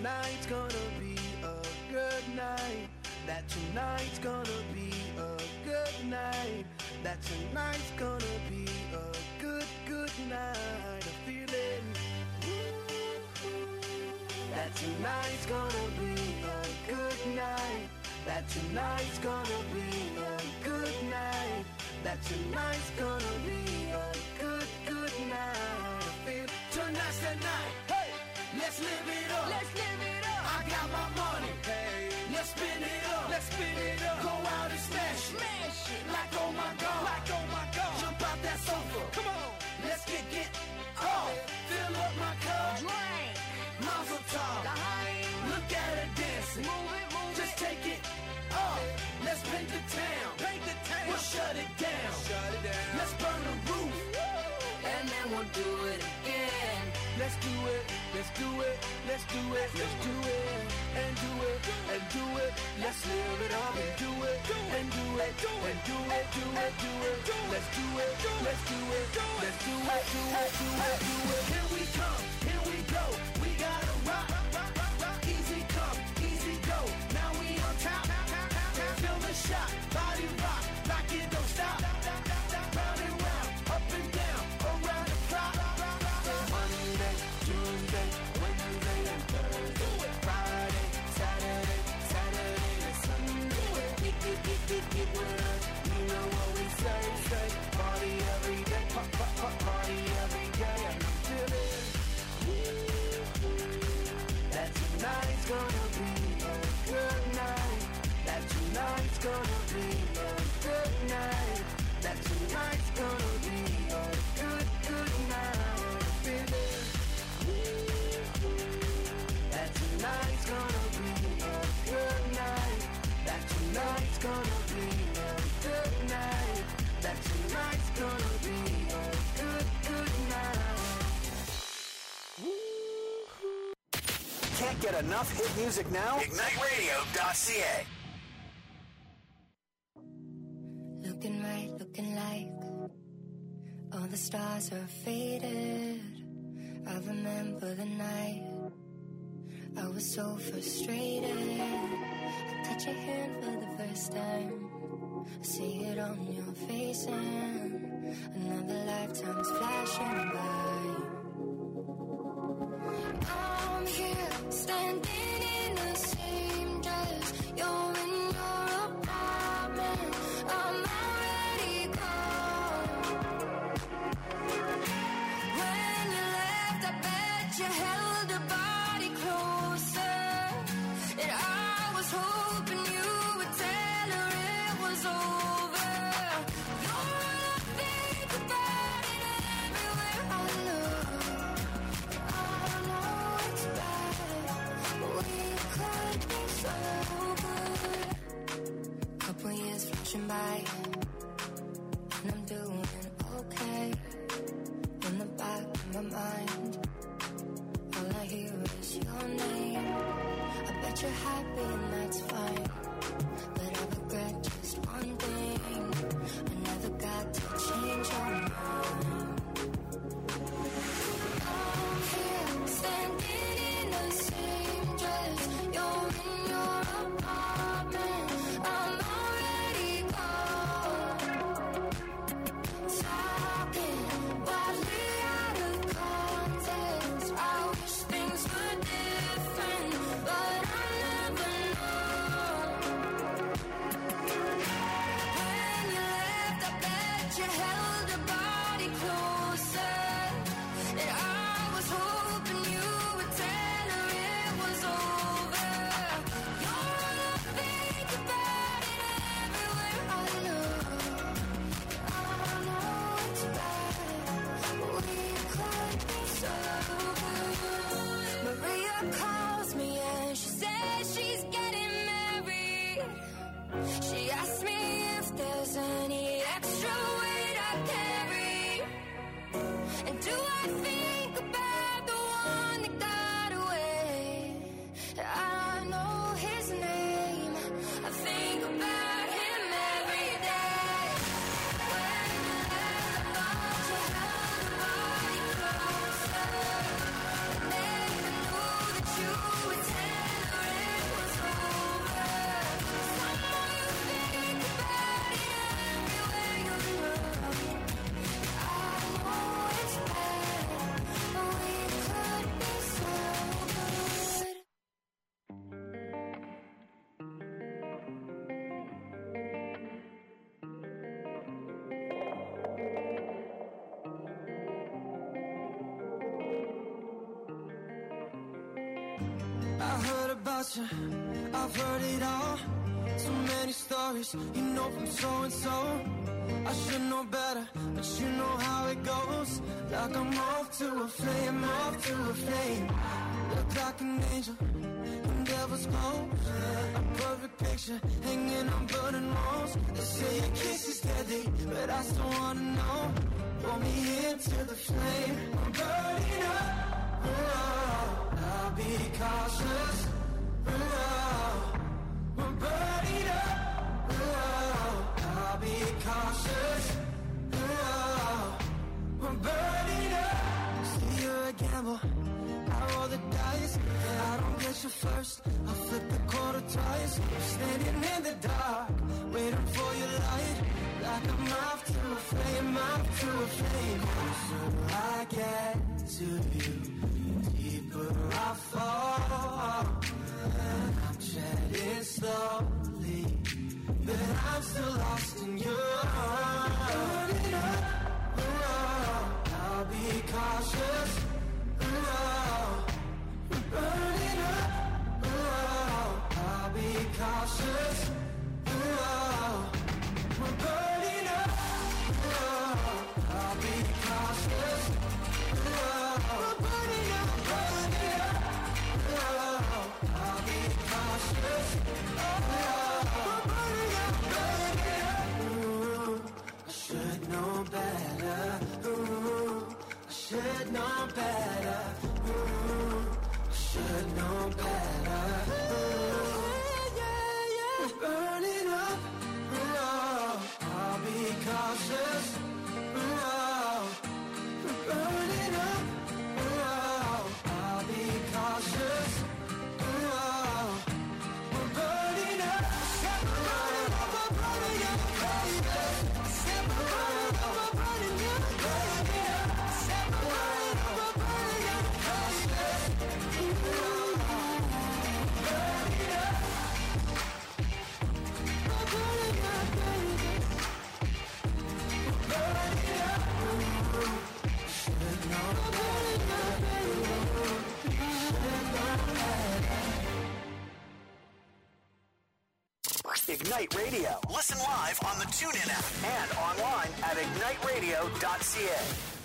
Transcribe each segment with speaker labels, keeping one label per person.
Speaker 1: tonight's gonna be a good night. That tonight's gonna be a good night. That tonight's gonna be a good, good night. A feeling that tonight's gonna be a good night. That tonight's gonna be a good night. That tonight's gonna be a good, good night. I feel tonight's the night. Hey, let's live it up. Let's live it up. I got my money. Hey, let's spin it up. Let's spin it up. Go out and smash it. Smash it. Like oh my god. Like oh my god. Jump out that sofa. Come on. Let's get off. Fill up my cup. Drink. Mazel tov. Look at her dancing. Move it, move it. Just take it off. Let's paint the town. Paint the town. We'll shut it down. Shut it down. Let's burn the roof. And then we'll do it again. Let's do it. Let's do it. Let's do it. Let's do it. And do it. And do it. Let's live it up and do it. And do it. And do it. Do it. Do it. Let's do it. Let's do it. Let's do it. Do it. Do it. Do it. Here we come. Here we go. We gotta rock. Easy come. Easy go. Now we on top. Feel the shot. Body rock. Rock it. Don't stop. Round and round. Up and down. Around the clock. Monday, Tuesday, Wednesday, and Thursday. Friday, Saturday, Saturday, and Sunday. Get with us. You know what we say. Party every day. Party every day. And I'm feeling that tonight's gonna be a good night. That tonight's gonna be a good night. That tonight's gonna be a good, good night. Feeling that tonight's gonna be a good night. That tonight's gonna be a good night. That tonight's gonna be a good, good night.
Speaker 2: Can't get enough hit music now? IgniteRadio.ca.
Speaker 3: Looking right, looking like all the stars are faded. I remember the night I was so frustrated. I touch your hand for the first time. I see it on your face and another lifetime's flashing by. I'm here, standing in the same dress. You're in your apartment. I'm already gone. When you left, I bet you held her body closer. And I was hoping you would tell her it was over. You're all I think about it everywhere I look. I know it's bad, but we could be so good. Couple years flashing by, and I'm doing okay. In the back of my mind, all I hear is your name. I bet you're happy and that's fine, but I regret just one thing. I never got to change your mind. I'm here, standing in the same dress. You're in your apartment. I'm already gone. Talking wildly out of context. I wish things were different, but I never know.
Speaker 1: heard about you, I've heard it all. So many stories, you know from so-and-so. I should know better, but you know how it goes. Like I'm off to a flame, off to a flame. Look like an angel in devil's clothes. A perfect picture hanging on burning walls. They say your kiss is deadly, but I still wanna know. Pull me into the flame, I'm burning up. Oh, I'll be cautious. Oh, we're burning up. Oh, I'll be cautious. Oh, we're burning up. See, you're a gamble. I roll the dice. If I don't get you first, I'll flip the quarter twice. Standing in the dark, waiting for your light. Like I'm off to a flame, off to a flame. Closer I get to you, deeper I fall. And I'm treading slowly, but I'm still lost in you. Burning up, oh, I'll be cautious. Oh, burning up, oh, I'll be cautious. Oh, we're burning up, oh, I'll be cautious. Oh, we're burning up, oh, I'll be cautious. Oh, we're burning up, ooh, I should know better. Ooh, I should know better. Ooh, I should know better. Ooh, we're burning up. I'll be cautious. We're burning up. I'll be cautious. We're burning up. We're burning up. We're burning up. We're burning
Speaker 2: Ignite Radio. Listen live on the TuneIn app and online at igniteradio.ca.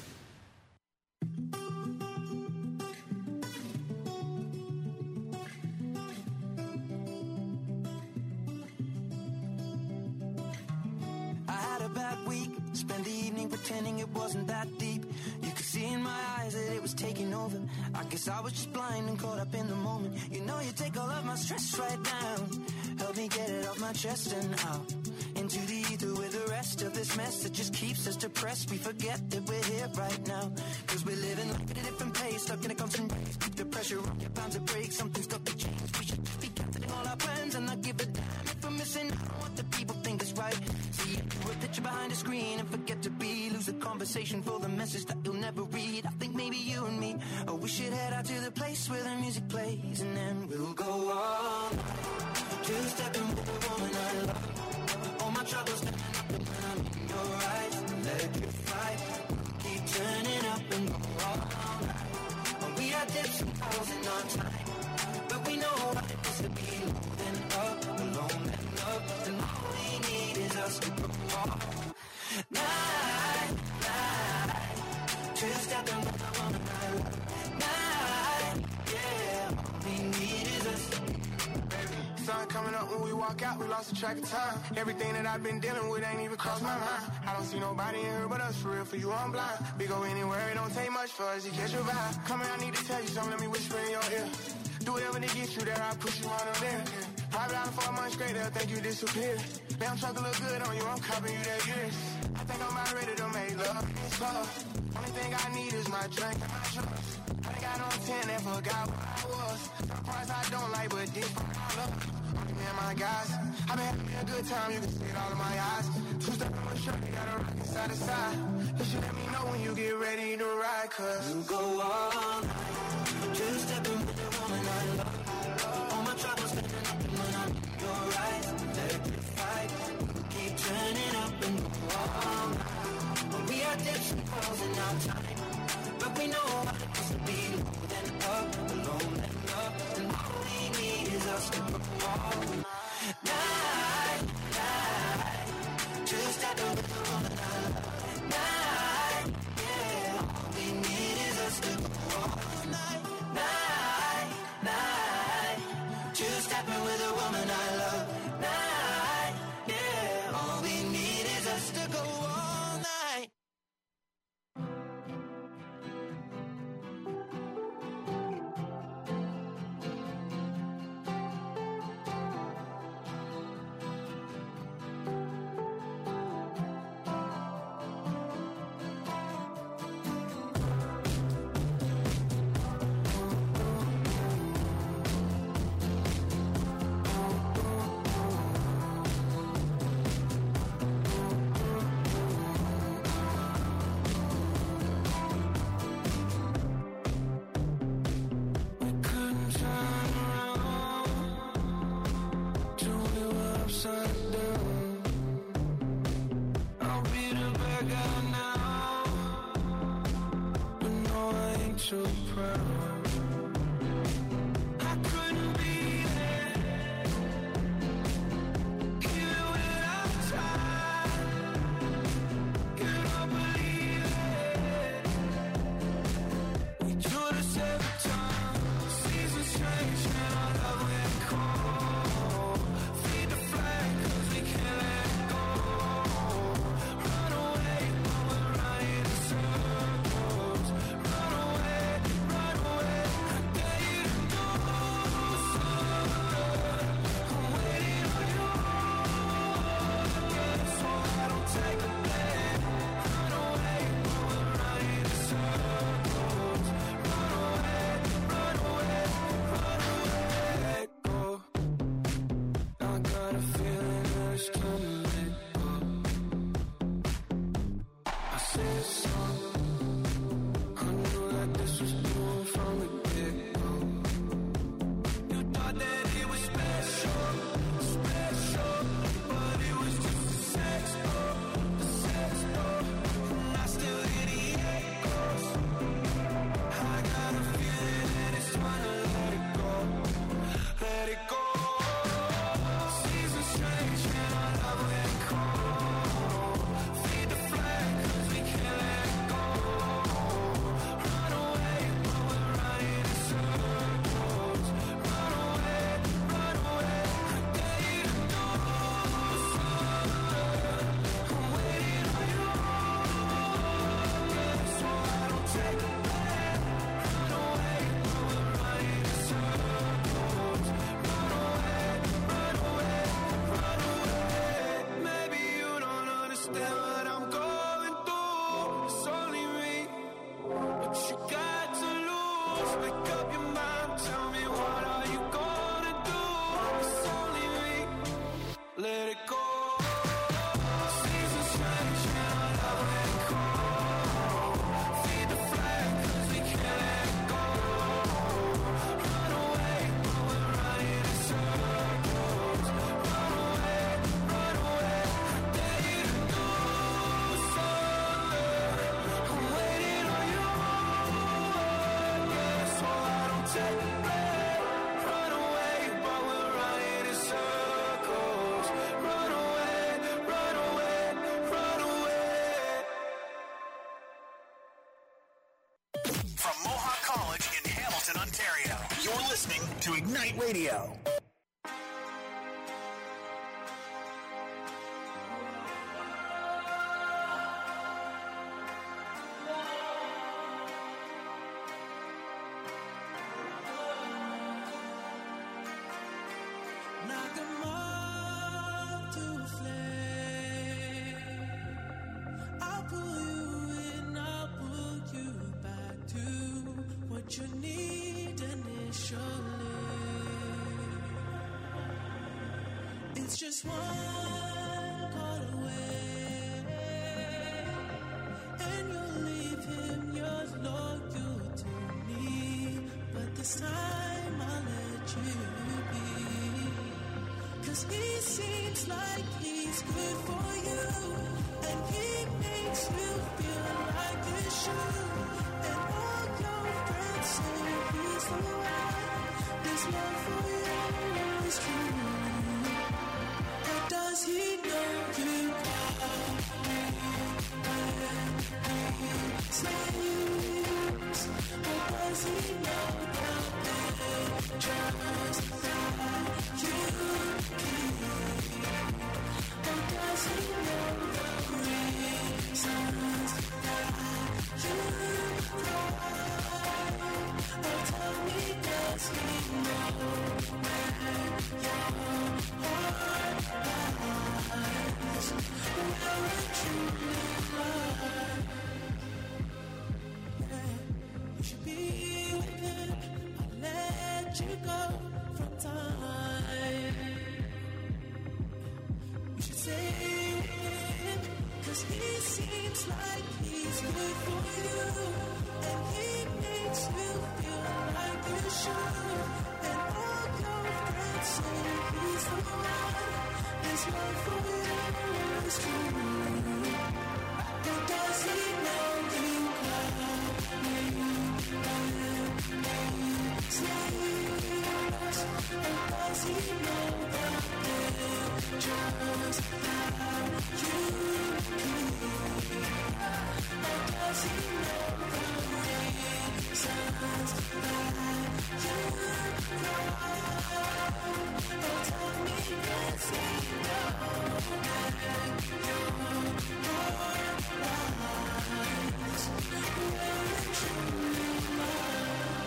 Speaker 1: I had a bad week, spent the evening pretending it wasn't that deep. You could see in my eyes that it was taking over. I guess I was just blind and caught up in the moment. You know you take all of my stress right down. Help me get it off my chest and out into the ether with the rest of this mess that just keeps us depressed. We forget that we're here right now, cause we're living life at a different pace, stuck in a constant race. Keep the pressure on, you're bound to break. Something's got to change. We should just be canceling all our plans and not give a damn if we're missing out on what the people think is right. See a picture behind a screen and forget to be. Lose the conversation for the message that you'll never read. I think maybe you and me, oh, we should head out to the place where the music plays, and then we'll go all night. Two stepping with the woman I love. All my troubles standing up and when I'm in your eyes. Electrified, keep turning up and go all night. Oh, we had dips and falls in our time, but we know what it is to be low and up, alone and up. And all we need is us to go all night, night. Two stepping with the woman I love. Night, yeah. All we need is us.
Speaker 4: Sun coming up when we walk out, we lost the track of time. Everything that I've been dealing with ain't even crossed my mind. I don't see nobody in here but us, for real, for you I'm blind. We go anywhere, it don't take much for us to catch your vibe. Come here, I need to tell you something, let me whisper in your ear. Do whatever to get you there, I'll push you on up there. Private island for a month straight, they'll think you disappeared. Damn truck look good on you, I'm copying you that years. I think I'm about ready to make love. It's love. Only thing I need is my drink and my trust. I think I don't 10 and forgot what I was. Some parts I don't like, but different I love. Only me and my guys. I've been having a good time, you can see it all in my eyes. Two step on my shirt, you gotta rock it side to side. You should let me know when you get ready to ride, cause
Speaker 1: you go all night. Two stepping with the woman I love. All my troubles standing up and when I'm in your eyes. Electrified, keep turning up and go all night. Well, we had dips and falls in our time, but we know what it is to be low and up, alone and up. And all we all night, night. Just step in with the woman I love. Night, yeah. All we need is us to go all night, night, night. Just step in with the woman I love. Night, yeah. All we need is us to go all night.
Speaker 2: To Ignite Radio.
Speaker 1: You need initially. It's just one call away, and you'll leave him yours loyal to me. But this time I'll let you be, 'cause he seems like he's good for you, and he makes you feel like you should. And all your friends say he's the one. This love for you is true.
Speaker 5: time. You should say him, 'cause he seems like he's good for you, and he makes you feel like you should. And all your friends say he's the one. His love for you is true. But does he know you love me? Slaves, and does he know the pictures that you keep? And does he know the reasons that you cry? Oh, tell me, does he know that your heart lies where it truly lies?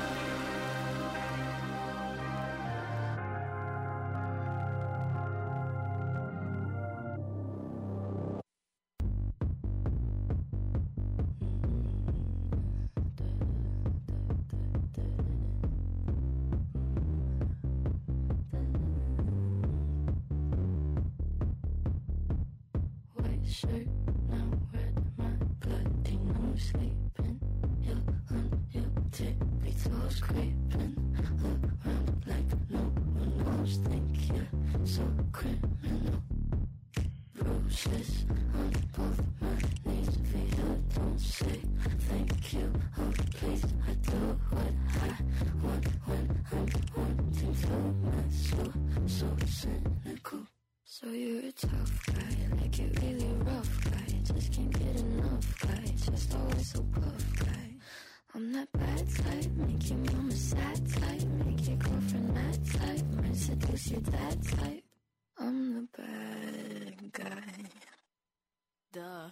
Speaker 5: Shirt, now red, my bloody nose sleeping. You're on your tippy toes, creeping around like no one knows. Think you're so criminal. Bruises on both my knees. Vita, don't say thank you. Oh, please, I do what I want when I'm wanting to. Mess so cynical. So you're a tough guy, like you're really rough guy. Just can't get enough guy, just always so puff guy. I'm that bad type, make your mama sad type, make your girlfriend mad type, might seduce your dad type. I'm the bad guy. Duh.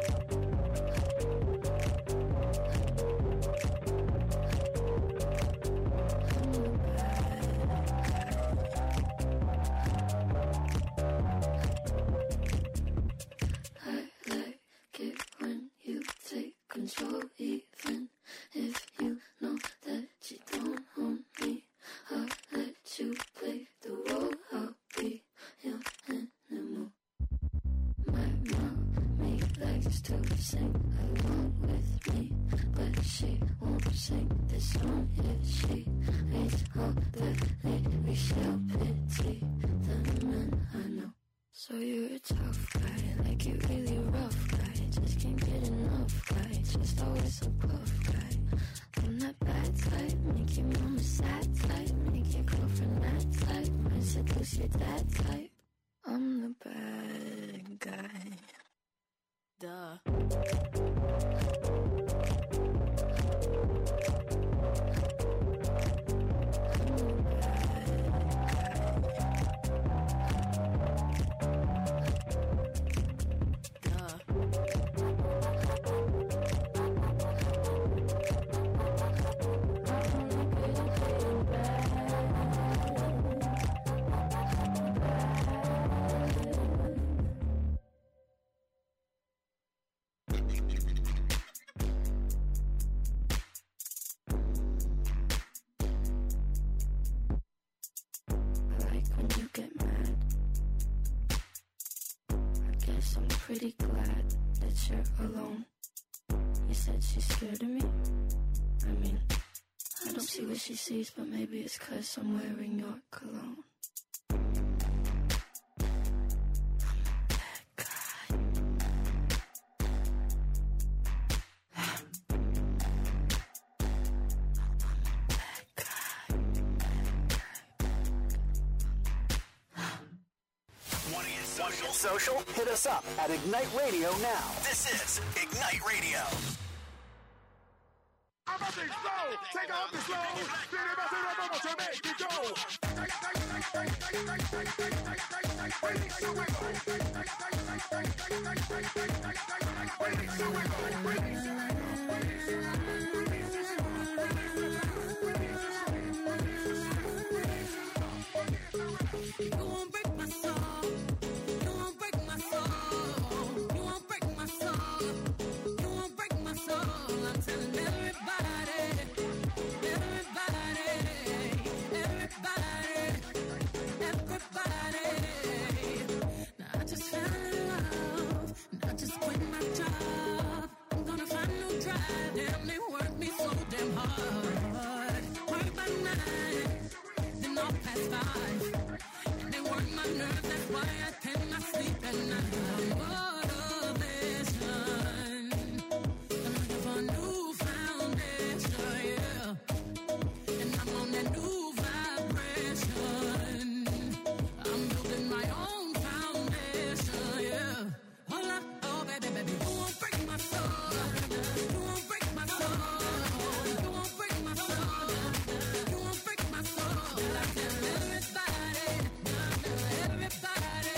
Speaker 5: Control, even if you know that you don't own me. I'll let you play the role. I'll be your animal. My mommy likes to sing along with me, but she won't sing this song if she reads all the lyrics. She'll pity the men I know. So you're a tough guy, like you're really rough guy. Just can't get enough guy, just always a puff guy. I'm that bad type, make your mama sad type, make your girlfriend mad type, might seduce your dad type. I'm the bad guy. Duh. Pretty glad that you're alone. You said she's scared of me? I mean, I don't see what she sees, but maybe it's 'cause I'm wearing your cologne.
Speaker 2: Social? Hit us up at Ignite Radio now. This is Ignite Radio.
Speaker 6: I'm up and slow. Take off the slow. Then about to make it go.
Speaker 5: You won't break my soul. You won't break my soul. You won't break my soul. You won't break my soul. I'm telling everybody, everybody, everybody.
Speaker 7: nerves, that's why I cannot sleep at night. Motivation. I'm looking for a new foundation, yeah. And I'm on that new vibration. I'm building my own foundation, yeah. Hold up, oh baby, baby, you won't break my soul. You won't break my soul. You won't break my soul. You won't break my soul. I tell everybody, everybody,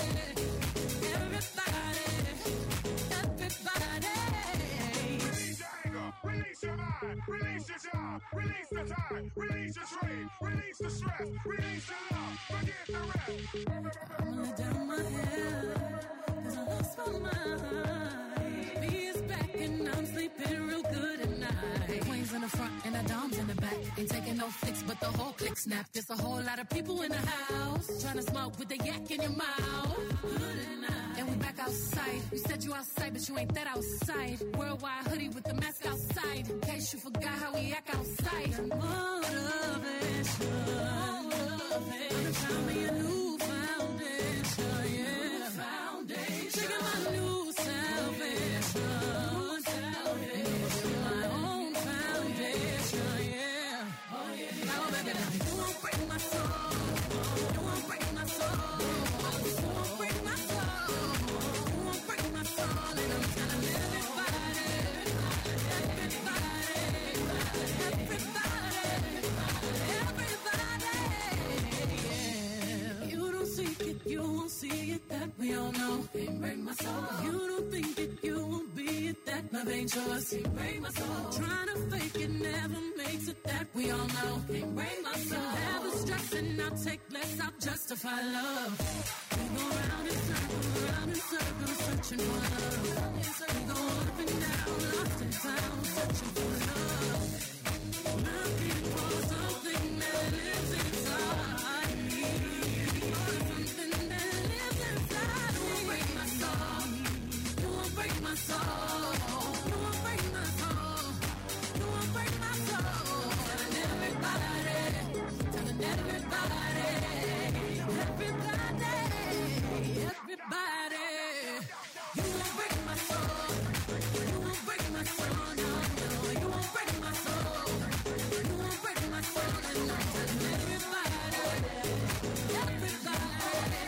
Speaker 7: everybody, everybody.
Speaker 6: Release your anger, release your mind, release your job, release the time, release your trade, release the stress, release your love, forget the rest.
Speaker 7: I'm gonna down my head, 'cause I lost my mind. Me is back and I'm sleeping real good at night. Queens in the front and the doms in the back. Ain't taking no flicks, but the whole click snap. There's a whole lot of people in the house trying to smoke with the yak in your mouth. Good at night. And we back outside. You said you outside, but you ain't that outside. Worldwide hoodie with the mask outside. In case you forgot how we act outside. Motivation. I'm trying me a new foundation, yeah. Foundation. Taking my new salvation. My own foundation, yeah. Oh yeah. Now baby, you won't break my soul. You won't break my soul. You won't break my soul. You won't break my soul. And I'm telling everybody, everybody, everybody, yeah. You don't seek it, you won't see it, that we all know. Can't break my soul. You don't think it, you won't be it, that love ain't yours. Can't break my soul. Trying to fake it never makes it, that we all know. Can't break my soul. Never stressing, I'll take less, I'll justify love. We go round in circles, searching for love. We go up and down, lost in town, searching for love. Looking for something that lives inside me. Something that lives inside me. You won't break my soul. You won't break my soul. You won't break my soul. You won't break my soul. Telling everybody, telling everybody, everybody, everybody. You won't break my soul. You won't break my soul. No, no, you won't break my soul. You won't break my soul. And I'm telling everybody, everybody,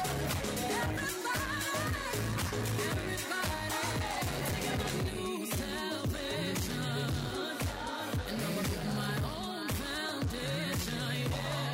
Speaker 7: everybody, taking my new salvation. And I'm gonna build my own foundation, yeah.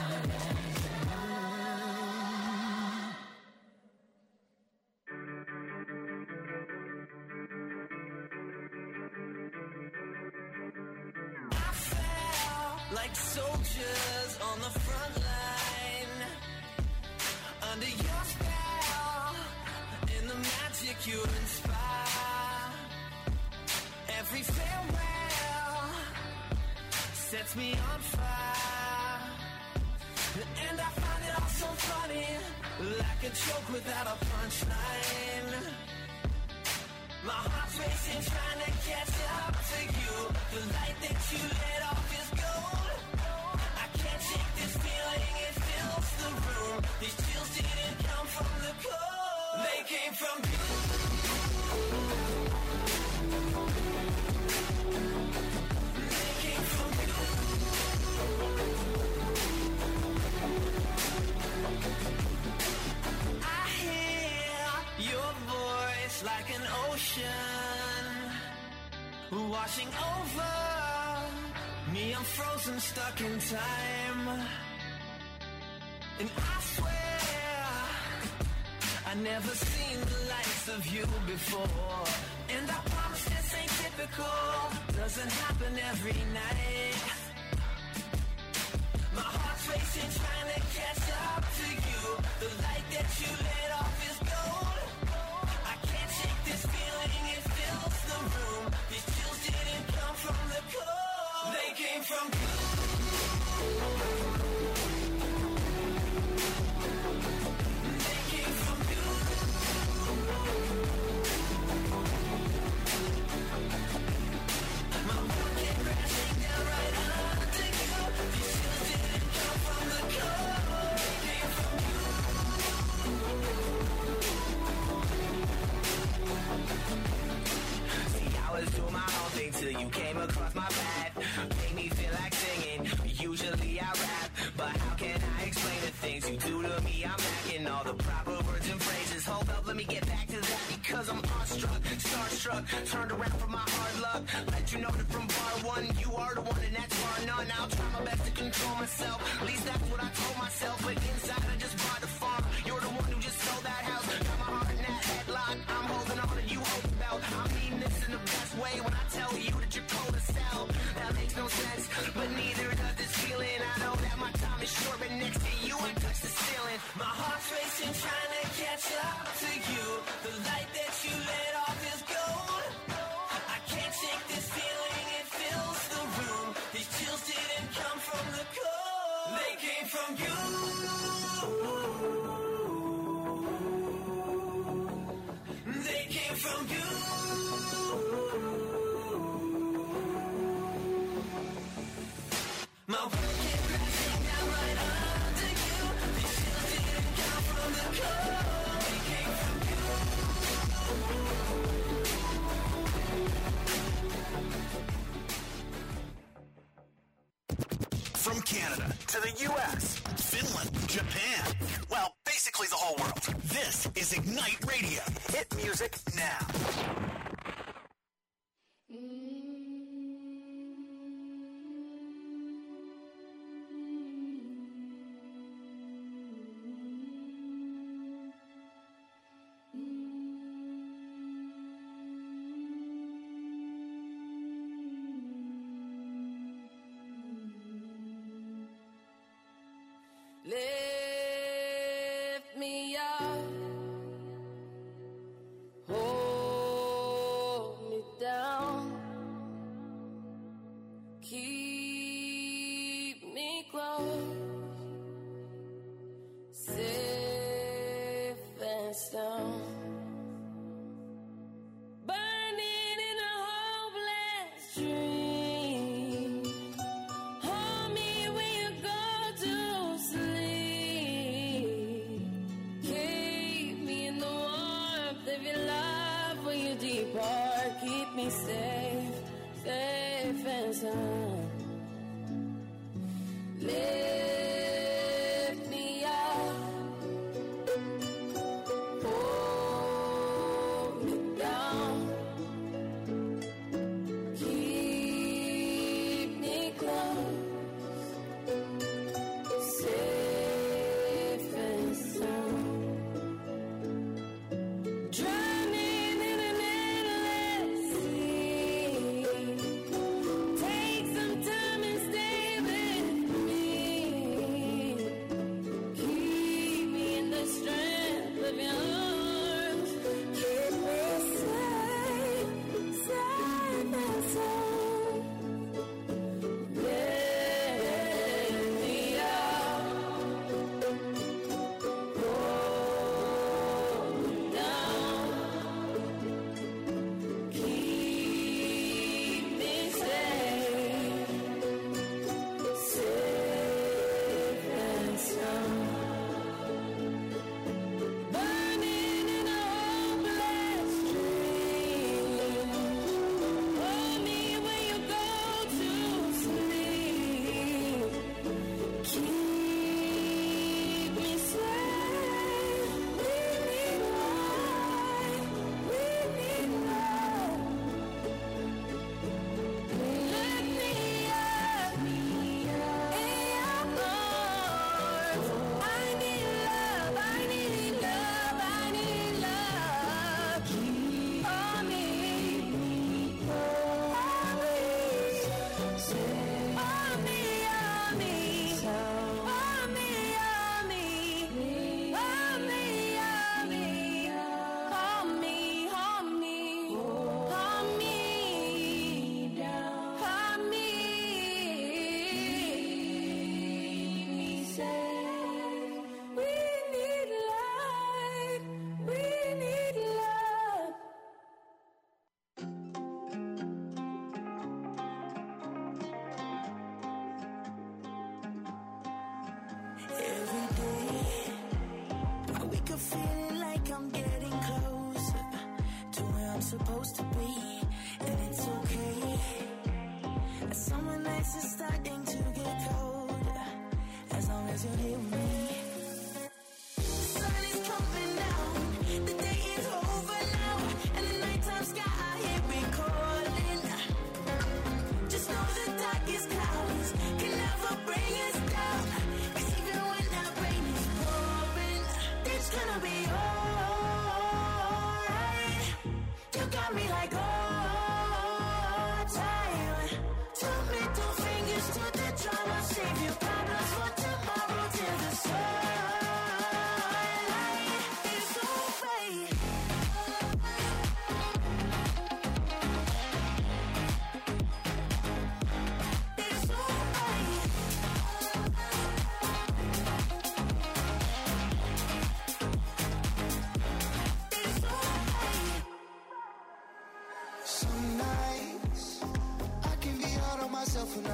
Speaker 1: I felt like soldiers on the front line, under your spell, in the magic you inspire. Every farewell sets me on fire, and I find it all so funny, like a joke without a punchline. My heart's racing, trying to catch up to you. The light that you let off is gold. I can't shake this feeling, it fills the room. These chills didn't come from the cold, they came from you. They came from you. I hear your voice like an ocean washing over me. I'm frozen, stuck in time, and I swear I never seen the likes of you before. And I promise this ain't typical, doesn't happen every night. My heart's racing, trying to catch up to you. The light that you let off is gold. I can't shake this feeling, it fills the room. These chills didn't come from the cold, they came from you. They came from you. My world came crashing down right under you. These chills didn't come from the cold.
Speaker 8: all the proper words and phrases. Hold up, let me get back to that because I'm awestruck, starstruck, turned around from my hard luck. Let you know that from bar one, you are the one and that's bar none. I'll try my best to control myself, at least that's what I told myself. But inside I just bought the farm. You're the one who just sold that house. Got my heart in that headlock. I'm holding on and you hold the belt. I mean this in the best way when I tell you that you're cold as hell. That makes no sense, but neither does this feeling. I know that my time is short, but next to you I touch the ceiling. My heart's racing, trying to catch up to you. The light that you lit off is gold. I can't shake this feeling, it fills the room. These chills didn't come from the cold, they came from you. They came from you. My world came crashing down right under you. These chills didn't come from the cold, they came from you.
Speaker 2: From Canada to the U.S., Finland, Japan, well, basically the whole world. This is Ignite Radio. Hit music now.
Speaker 3: Lift me up, hold me down, keep me close, safe and sound. Burning in a hopeless dream. Hold me when you go to sleep. Keep me in the warmth of your love when you depart. Keep me safe, safe and sound. Lift me up, hold me down, keep me close, safe and sound. Drowning in an endless sea. Take some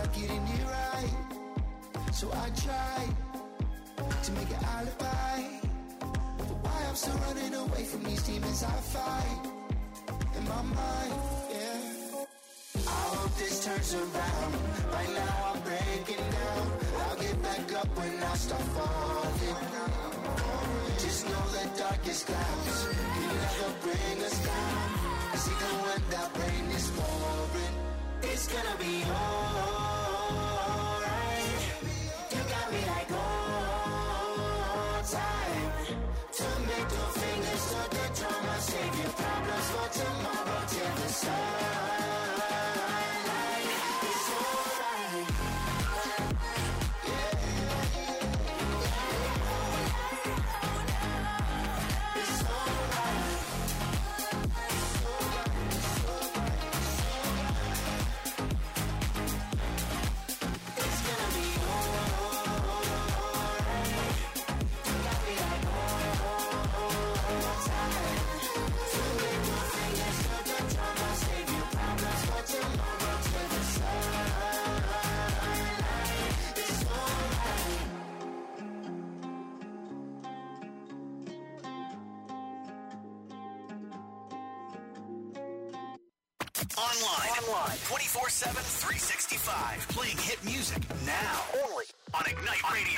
Speaker 9: about getting it right. So I tried to make an alibi, but why I'm still running away from these demons I fight in my mind, yeah. I hope this turns around. Right now I'm breaking down. I'll get back up when I start falling. Just know the darkest clouds can never bring us down. 'Cause even when that rain is pouring, it's gonna be alright. You got me like old time. To make your fingers to the drum. I'll save your problems for tomorrow till the sunlight. It's alright. Yeah. It's alright. It's gonna be alright. You got me like old time. To make your fingers to the drum. I'll save your problems for tomorrow till the sunlight. It's alright.
Speaker 2: Online. 24/7, 365. Playing hit music now. Only on Ignite Radio.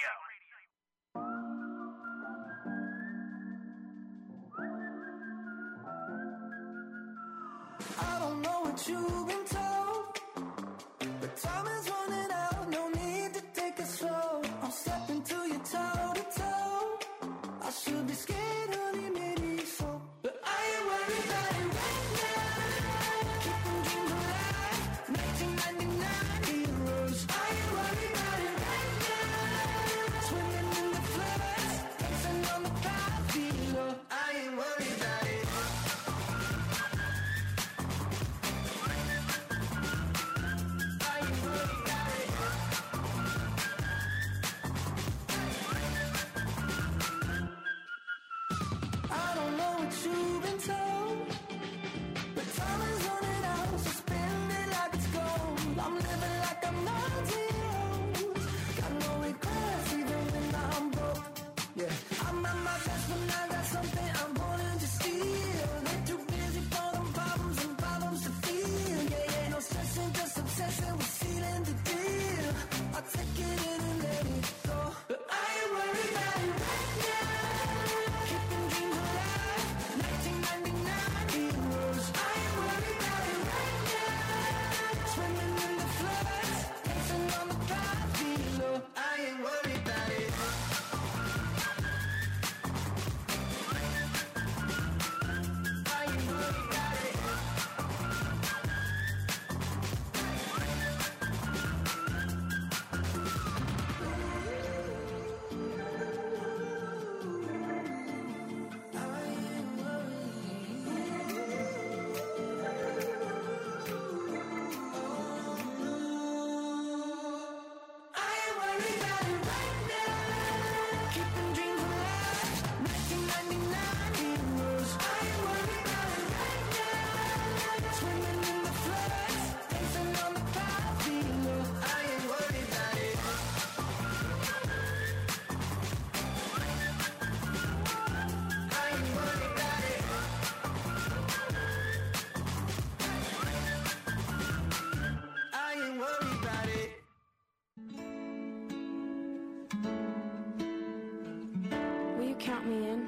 Speaker 1: I don't know what you've been told, but time is running out. No need to take it slow. I'm stepping to you toe to toe. I should be scared, honey, maybe so, but I ain't worried about it right now. Keeping dreams alive, 1999 heroes. I ain't worried about it right now. Swimming in the floods, dancing on the path below. I ain't worried about it. I don't know what you've been told, but time is running out, so spend it like it's gold. I'm living like I'm 19 old. Got no regrets even when I'm broke. Yeah, I'm at my best when I got something I'm wanting to steal. They're too busy for them problems and problems to feel. Yeah, no stressing, just obsessing with sealing the deal. I'll take it in and let it go, but I ain't worried about it right now. Keeping dreams alive, 1999 heroes. I ain't worried about it right now. Swimming in the floods, dancing on the path below. I ain't worried about it. I ain't worried about it. I ain't worried about it right now. Keeping dreams alive, 1999 heroes. I ain't worried about it right now. Swimming in the floods, dancing on the path below. I ain't worried about it. I ain't worried about it. I ain't worried about it.
Speaker 3: Will you count me in?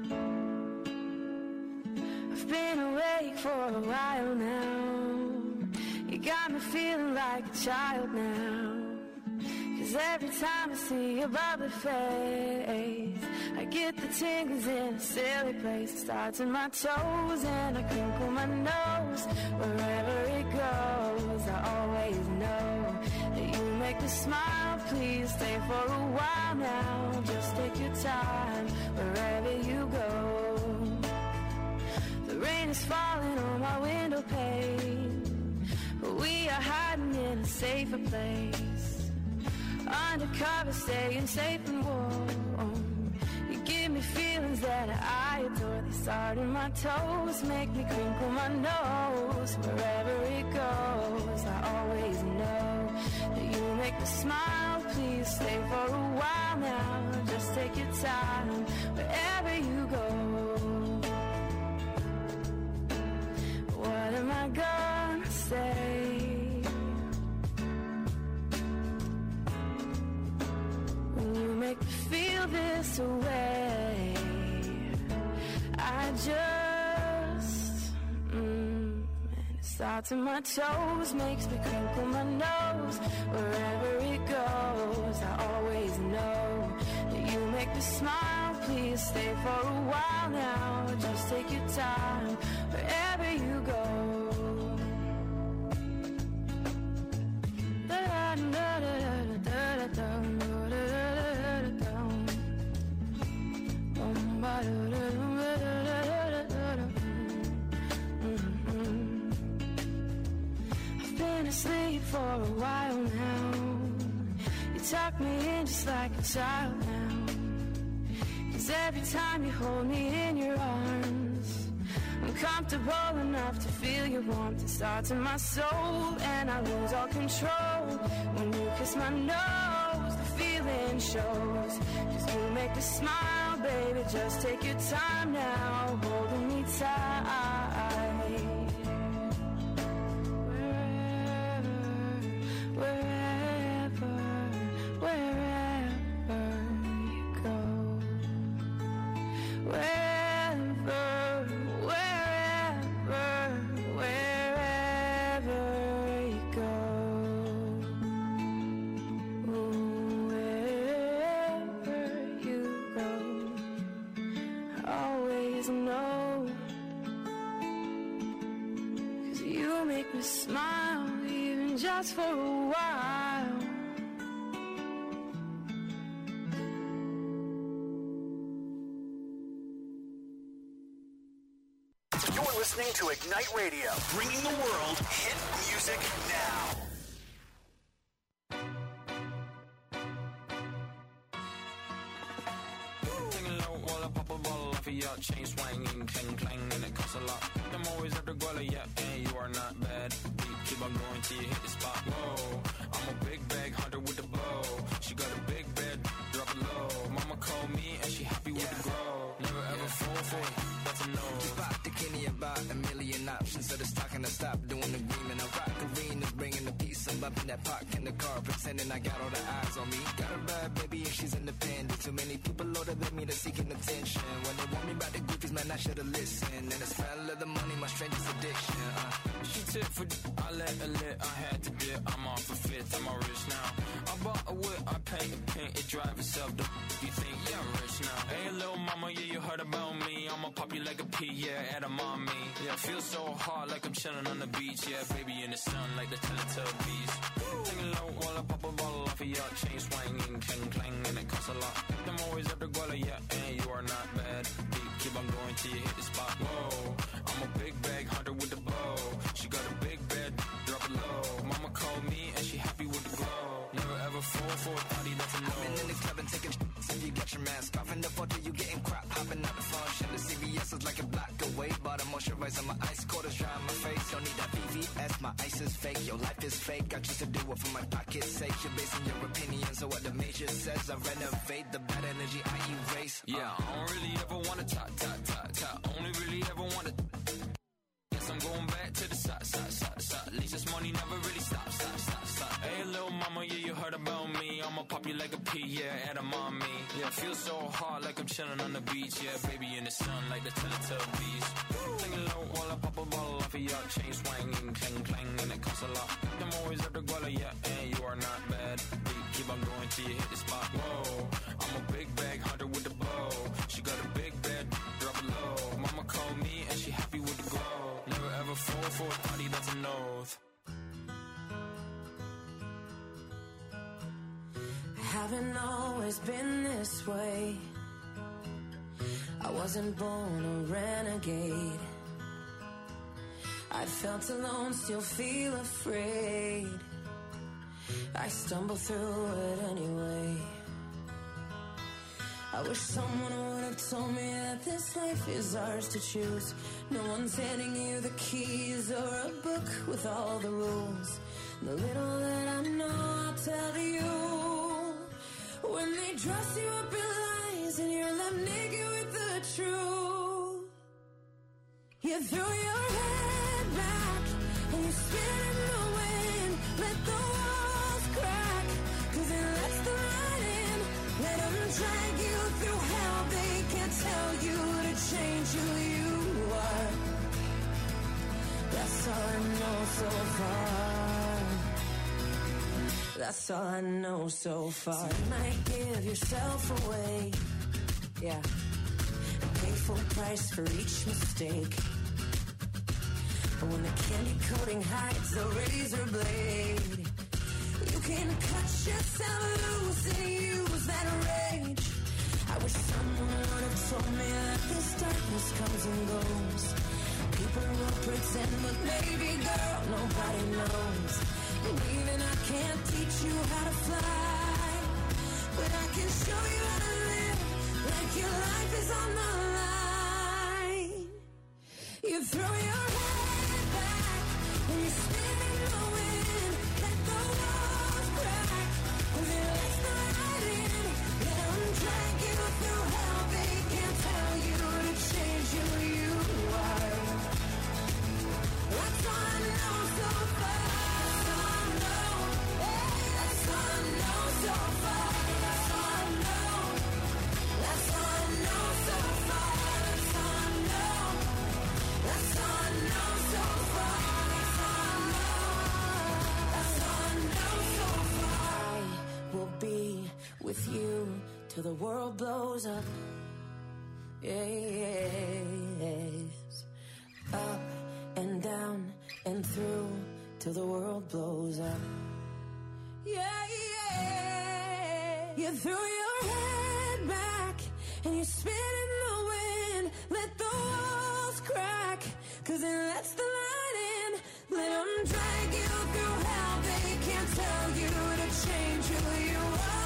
Speaker 3: I've been awake for a while now. You got me feeling like a child now. 'Cause every time I see your bubbly face, I get the tingles in a silly place. It starts in my toes and I crinkle my nose. Wherever it goes, I always know that you make me smile. Please stay for a while now. Just take your time wherever you go. The rain is falling on my window pane, but we are hiding in a safer place. Undercover, staying safe and warm. You give me feelings that I adore. They start in my toes, make me crinkle my nose. Wherever it goes, I always know me smile, please stay for a while now. Just take your time wherever you go. What am I gonna say? When you make me feel this way, I just and it starts in my toes, makes me crinkle my nose. Wherever it goes, I always know that you make me smile. Please stay for a while now. Just take your time wherever you go. I've been asleep for a while now. You tuck me in just like a child now. 'Cause every time you hold me in your arms, I'm comfortable enough to feel your warmth. It starts in my soul and I lose all control. When you kiss my nose, the feeling shows. 'Cause you make me smile, baby, just take your time now, holding me tight. Wherever you go. Wherever you go. Wherever you go, I always know. 'Cause you make me smile, even just for a while.
Speaker 2: You're listening to Ignite Radio, bringing the world hit music now.
Speaker 10: Taking low while I pop a bottle off of your chain swinging, clang clang, and it costs a lot. I'm always after Guala, yeah, and you are not bad. Keep on going till you hit the spot. Whoa, I'm a big bag hunter with the bow. She got a big bed, drop it low. Mama called me and she happy with the grow. Never ever fall for it, that's a no.
Speaker 11: Just pop the Kenny about a million options. So the stock and I stop doing the green and I rock arenas, bringing the peace. I'm bumping that park in the car, pretending I got all the eyes on me. Got a bad baby and she's independent. Too many people older than me that's seeking attention. When they want me about the goofies, man, I should've listened. And the smell of the money, my strangest addiction.
Speaker 10: She tip for I let her lit, I had to dip. I'm off a fifth, I'm all rich now. I bought a whip, I paint a paint, it drive itself. You think, yeah, I'm rich now. Hey, little mama, yeah, you heard about me. I'ma pop you like a pea, yeah, at a mommy. Yeah, feel so hot like I'm chilling on the beach. Yeah, baby in the sun like the Teletubbies. Singing low while I pop a bottle off of your chain swinging, clang clang, and it costs a lot. I'm always after Guala, yeah, and you are not bad. Keep on going till you hit the spot. Whoa, I'm a big bag hunter with the bow. She got a big bed, drop it low. Mama called me and she happy with the glow. Never ever fall for a thotty, that's a no.
Speaker 11: I've been in the club and taking if you got your mask off. In the photo you getting crap, hopping out the function. The CVS is like a block away, but I'm moisturizing my ice, quarters dry on my face. Don't need that VVS, my ice is fake. Your life is fake, I choose to do it for my pocket's sake. You're basing your opinions on what the major says. I renovate the bad energy I erase.
Speaker 10: Yeah, I don't really ever wanna top. Only really ever wanna. Guess I'm going back to the side. At least this money never really stops. Hey, little mama, yeah, you heard about me. I'ma pop you like a pea, yeah, at a mommy. Yeah, feel so hot like I'm chilling on the beach. Yeah, baby in the sun like the Teletubbies. Singing low while I pop a bottle off of your chain swinging, clang clang, and it costs a lot. I'm always after Guala, yeah, and you are not bad. Keep on going till you hit the spot. Whoa, I'm a big bag hunter with the bow. She got a big bed, drop it low. Mama called me and she happy with the glow. Never ever fall for a party, that's an oath.
Speaker 3: Haven't always been this way. I wasn't born a renegade. I felt alone, still feel afraid. I stumble through it anyway. I wish someone would have told me that this life is ours to choose. No one's handing you the keys or a book with all the rules.
Speaker 7: The little that I know, I'll tell you. When they dress you up in lies and you're left naked with the truth, you throw your head back and you spin in the wind. Let the walls crack, 'cause it lets the light in. Let them drag you through hell. They can't tell you to change who you are. That's all I know so far. That's all I know so far. So you might give yourself away, yeah, and pay full price for each mistake. But when the candy coating hides the razor blade, you can cut yourself loose and use that rage. I wish someone would have told me that this darkness comes and goes. People will pretend, but baby girl, nobody knows. And even I can't teach you how to fly, but I can show you how to live like your life is on the line. You throw your head back and you spin in the wind. Let the walls crack, 'cause it lets the light in. Let them drag you through hell. They can't tell you to change who you are. That's all I know so far. That's all I know. That's all I know so far. That's all I know. That's all I know so far. That's all I know. That's all I know so far. That's all I know. That's all I know so far. I will be with you till the world blows up. Yes. Up and down and through till the world blows up. Yeah, yeah. You throw your head back and you spin in the wind. Let the walls crack, 'cause it lets the light in. Let them drag you through hell. They can't tell you to change who you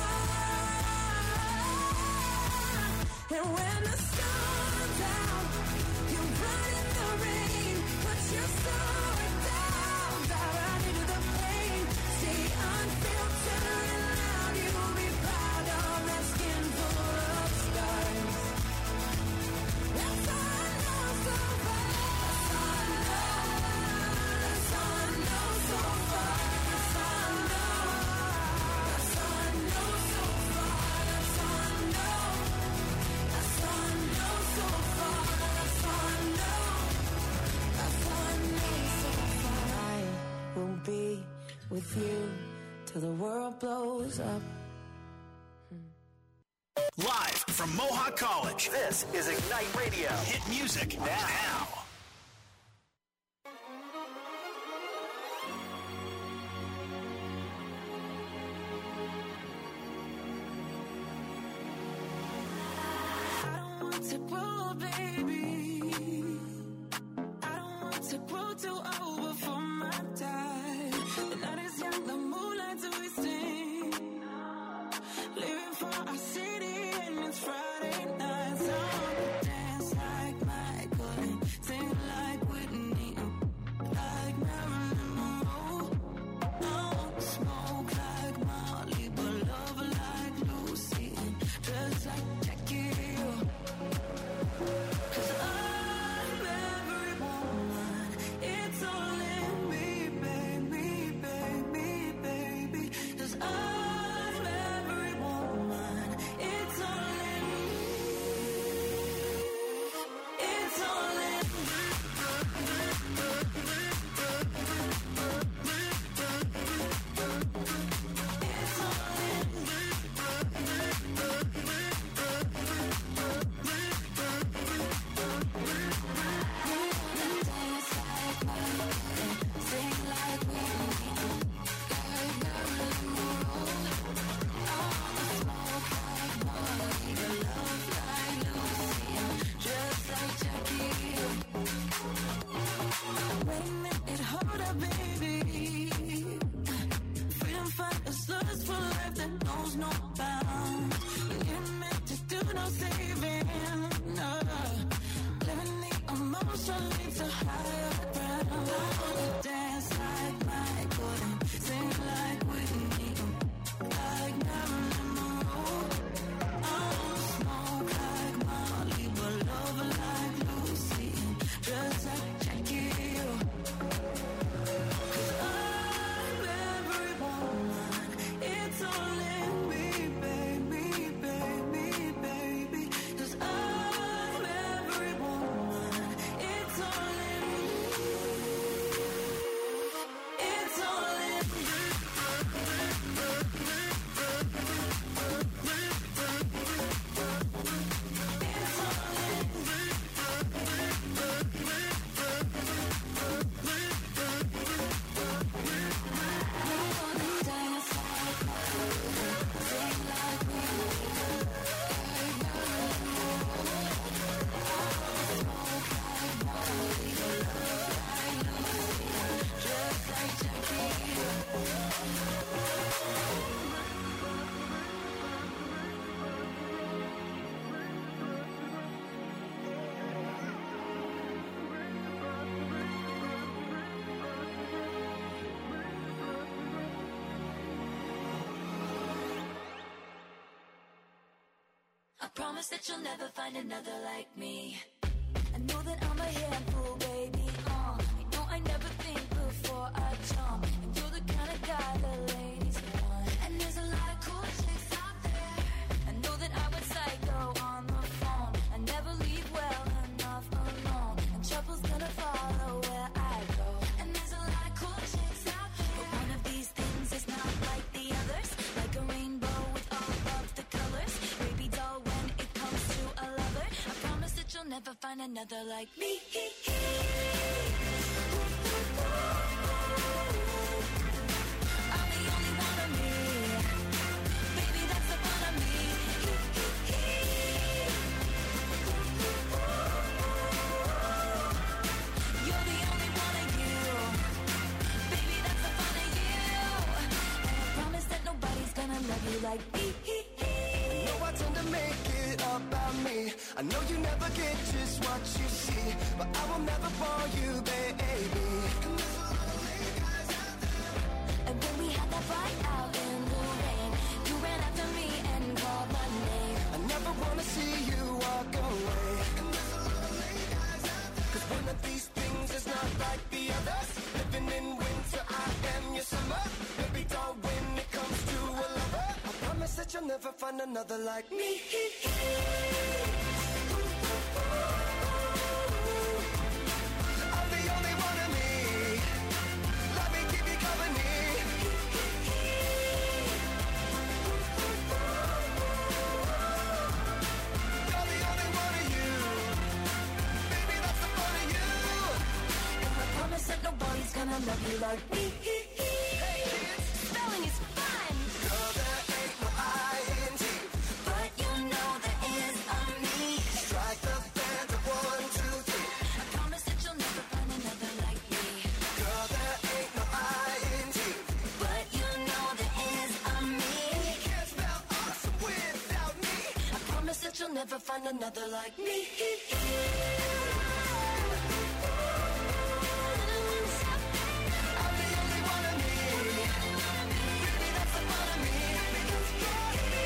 Speaker 7: are. And when the sun's out, you run in the rain. Put your sword down, dive right into the pain. Stay unfiltered and loud. You'll be proud of that skin full of scars. That's all I know so far. That's all I know. That's all I know so far. That's all I know. That's all I know so far. That's all I know. That's all I know so far. That's all I know. That's all I know so far. I will be with you till the world blows up.
Speaker 2: Live from Mohawk College, this is Ignite Radio. Hit music now.
Speaker 7: I don't want to grow, baby. I don't want to grow too old before my time. The night is young, the moonlight's twisting. Living for our city and it's Friday night. So I wanna dance like Michael and sing like Whitney, like Marilyn Monroe. I want to smoke like Molly, but love like Lucy and dress like Jackie. 'Cause I'm every woman, it's all in me, baby, baby, baby. 'Cause I'm every woman, it's all in me, it's all in me. It's all in me. Dance like Michael, sing like Whitney, like Marilyn Monroe. I wanna smoke like Molly, love like Lucy, just like Jackie. Wait a minute, hold up, baby. Freedom fighters, lust for life that knows no bounds. You're meant to do no saving, no. Living the emotion leads to higher ground. I wanna dance like Michael and sing like Whitney, like Marilyn Monroe. I wanna smoke like Molly, but love like Lucy and dress like Jackie. 'Cause I'm every woman, it's all in me, baby, baby, baby. 'Cause I'm every woman, it's all in me. It's all in me.
Speaker 3: I promise that you'll never find another like me. I know that I'm a handful, baby. I know I never think before I jump. And you're the kind of guy the ladies want. And there's a lot of cool chicks out there. I know that I went psycho on the phone. I never leave well enough alone. And trouble's gonna follow where I go. And there's a lot of cool chicks out there. But one of these things is not like the others. Like a rainbow with all of the colors. Baby doll, when it comes to a lover, I promise that you'll never find another like me. I'm the only one of me. Baby, that's the fun of me. You're the only one of you. Baby, that's the fun of you. And I promise that nobody's gonna love you like me.
Speaker 9: I know I tend to make it about me. I know you never get just what you see, but I will never fall you, baby. And there's a lot of lame guys out there.
Speaker 3: And when we had that fight out in the rain, you ran after me and called my name.
Speaker 9: I never wanna see you walk away. And there's a lot of lame guys out there. 'Cause one of these things is not like the others. Living in winter, I am your summer. Baby doll, when it comes to a lover, I promise that you'll never find another like me. I'm the only one of me. Let me keep you company. You're the only one of you. Baby, that's the fun of you.
Speaker 3: And I promise that nobody's gonna love you like me. Spelling is fun.
Speaker 9: Girl, there ain't no I-N-G.
Speaker 3: But you know there is a me.
Speaker 9: Strike the band of 1, 2, 3.
Speaker 3: I promise that you'll never find another like me.
Speaker 9: Girl, there ain't no I-N-G.
Speaker 3: But you know there is a me.
Speaker 9: You can't spell awesome without me.
Speaker 3: I promise that you'll never find another like me.
Speaker 9: I'm the only one of me. Baby, that's the fun of me. Because you're me.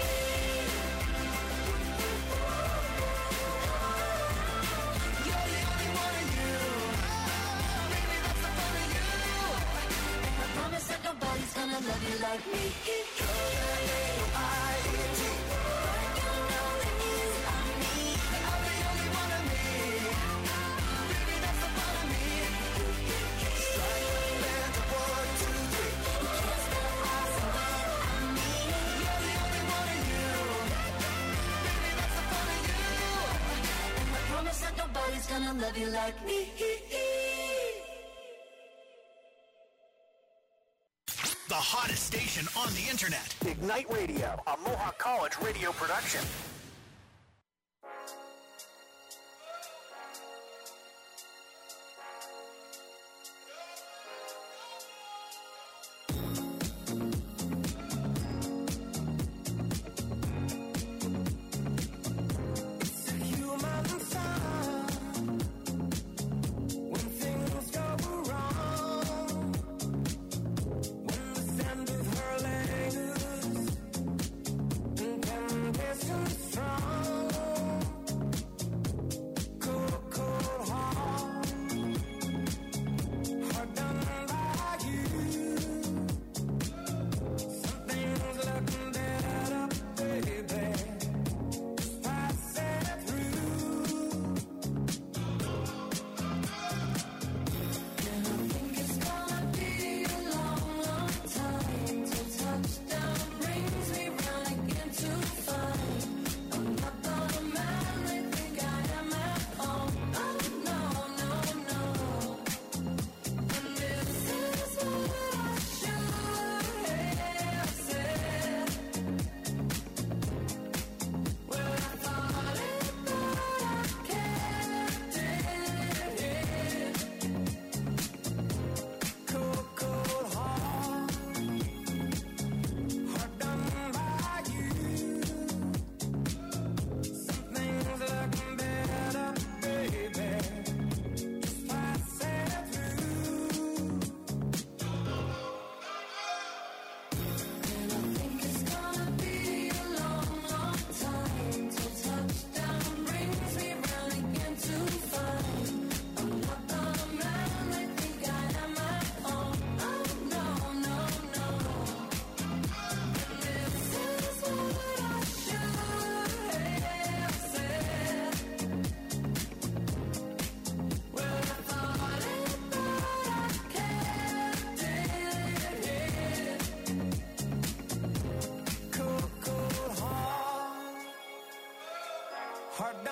Speaker 9: You're the only one of you. Baby, that's the fun of you.
Speaker 3: And I promise that nobody's gonna love you like me.
Speaker 9: Girl, there ain't no I-N-G.
Speaker 3: But you know there is a me.
Speaker 9: I'm the only one of me. Baby, that's the fun of me. Strike the band of 1, 2, 3.
Speaker 3: You can't spell awesome without me.
Speaker 9: You're the only one of you. Baby, that's the fun of you.
Speaker 3: And I promise that nobody's gonna love you like me.
Speaker 2: The hottest station on the internet. Ignite Radio, a Mohawk College radio production.
Speaker 9: When things go wrong,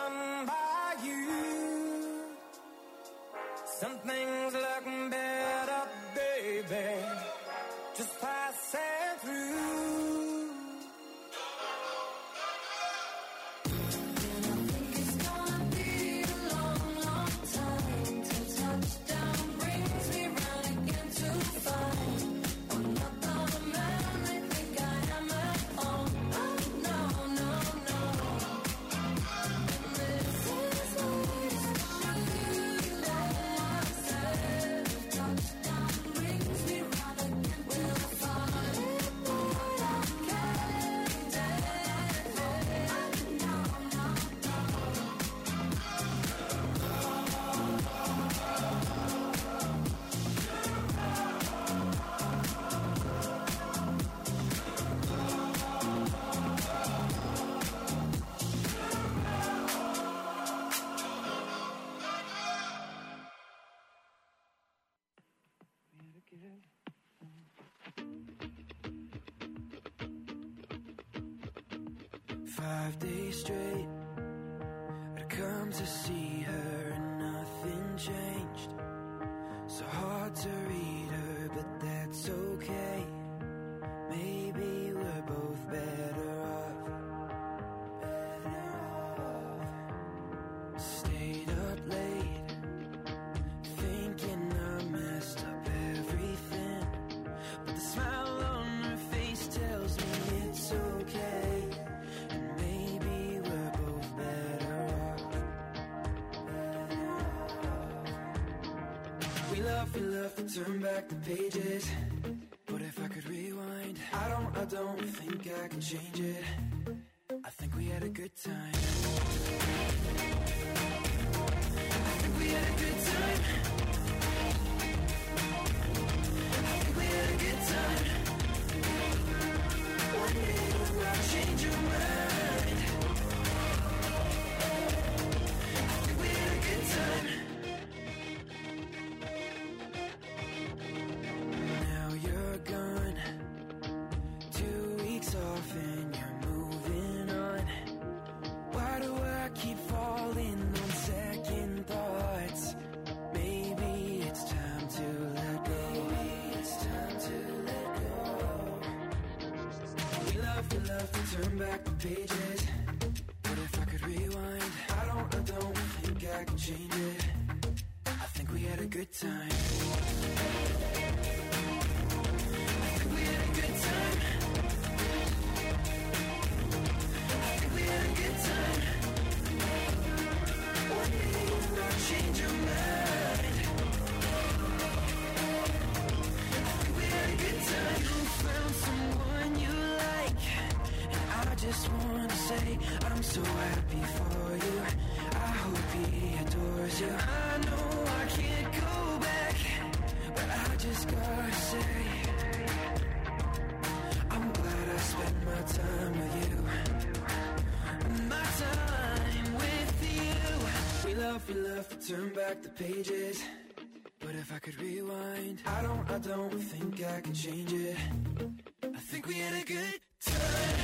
Speaker 12: run by you. Some things look better, baby, just passing through.
Speaker 13: Five days straight, I'd come to see her and nothing changed. So hard to read her, but that's okay. Maybe we're both better off. Stayed up late, thinking I messed up everything. But the smile on her face tells me it's okay. We love to turn back the pages, but if I could rewind, I don't think I can change it. I think we had a good time. I think we had a good time. I think we had a good time. One day I'll change your mind. I think we had a good time. Off and you're moving on. Why do I keep falling on second thoughts? Maybe it's time to let go. Maybe it's time to let go. We love to turn back the pages, but if I could rewind, I don't think I can change it. I think we had a good time. I think we had a good time. Change your mind. We had a good time. You found someone you like, and I just wanna say I'm so happy for you. I hope he adores you. I know I can't go back, but I just gotta say I'm glad I spent my time with you. My time with you. We love to turn back the pages, but if I could rewind, I don't think I can change it. I think we had a good time.